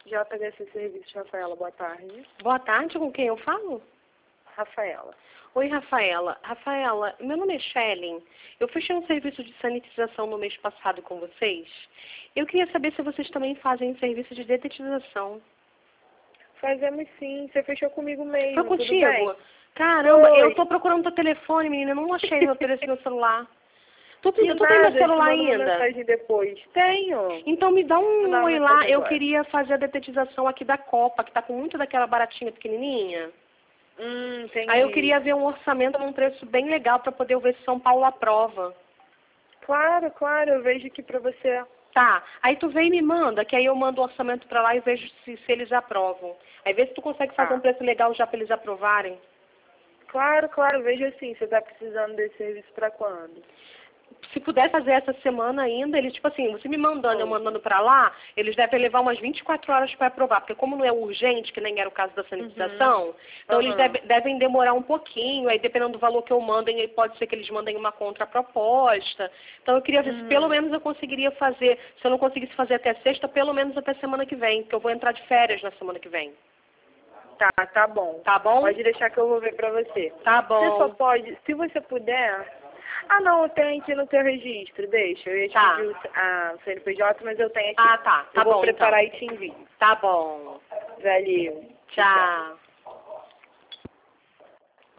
JHC Serviços, Rafaela, boa tarde. Boa tarde, com quem eu falo? Rafaela. Oi, Rafaela. Rafaela, meu nome é Shellen. Eu fechei um serviço de sanitização no mês passado com vocês. Eu queria saber se vocês também fazem serviço de detetização. Fazemos sim, você fechou comigo mesmo, Foi tudo contigo? bem? Caramba, Foi. eu tô procurando teu telefone, menina. Não achei meu celular. Tu Que tem nada, meu eu te celular mando uma ainda? mensagem depois. Tenho. Então me dá Vou um mandar uma oi lá. mensagem Eu agora. queria fazer a detetização aqui da Copa, que tá com muito daquela baratinha pequenininha. Entendi. Aí eu queria ver um orçamento num preço bem legal para poder ver se São Paulo aprova. Claro, eu vejo aqui pra você. Tá, aí tu vem e me manda, que aí eu mando o orçamento pra lá e vejo se eles aprovam. Aí vê se tu consegue fazer Tá. um preço legal já pra eles aprovarem. Claro, vejo assim, você tá precisando desse serviço pra quando? Se puder fazer essa semana ainda, eles, tipo assim, você me mandando, eu Oi. mandando pra lá, eles devem levar umas 24 horas para aprovar, porque como não é urgente, que nem era o caso da sanitização, então eles devem demorar um pouquinho, aí dependendo do valor que eu mandem, aí pode ser que eles mandem uma contraproposta. Então eu queria ver se pelo menos eu conseguiria fazer, se eu não conseguisse fazer até sexta, pelo menos até semana que vem, porque eu vou entrar de férias na semana que vem. Tá bom. Tá bom? Pode deixar que eu vou ver pra você. Tá Você só bom. pode, se você puder... Ah, não, eu tenho aqui no teu registro, deixa. Eu ia te Tá. pedir o CNPJ, mas eu tenho aqui. Ah, tá. Tá eu vou bom, preparar então. e te envio. Tá bom. Valeu. Tchau.